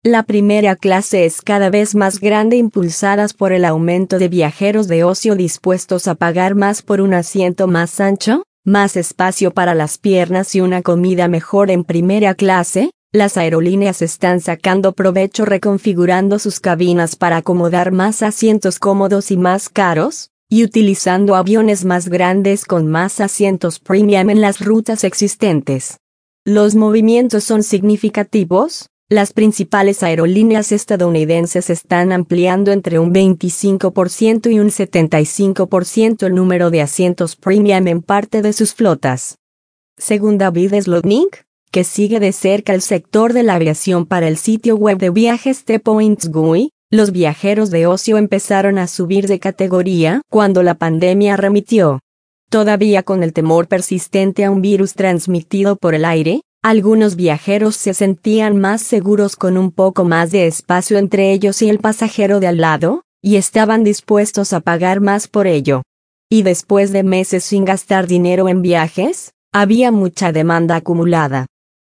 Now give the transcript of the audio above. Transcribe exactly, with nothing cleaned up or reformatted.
La primera clase es cada vez más grande, impulsadas por el aumento de viajeros de ocio dispuestos a pagar más por un asiento más ancho, más espacio para las piernas y una comida mejor. En primera clase, las aerolíneas están sacando provecho reconfigurando sus cabinas para acomodar más asientos cómodos y más caros, y utilizando aviones más grandes con más asientos premium en las rutas existentes. Los movimientos son significativos. Las principales aerolíneas estadounidenses están ampliando entre un veinticinco por ciento y un setenta y cinco por ciento el número de asientos premium en parte de sus flotas. Según David Slotnick, que sigue de cerca el sector de la aviación para el sitio web de viajes The Points G U I, los viajeros de ocio empezaron a subir de categoría cuando la pandemia remitió. Todavía con el temor persistente a un virus transmitido por el aire, algunos viajeros se sentían más seguros con un poco más de espacio entre ellos y el pasajero de al lado, y estaban dispuestos a pagar más por ello. Y después de meses sin gastar dinero en viajes, había mucha demanda acumulada.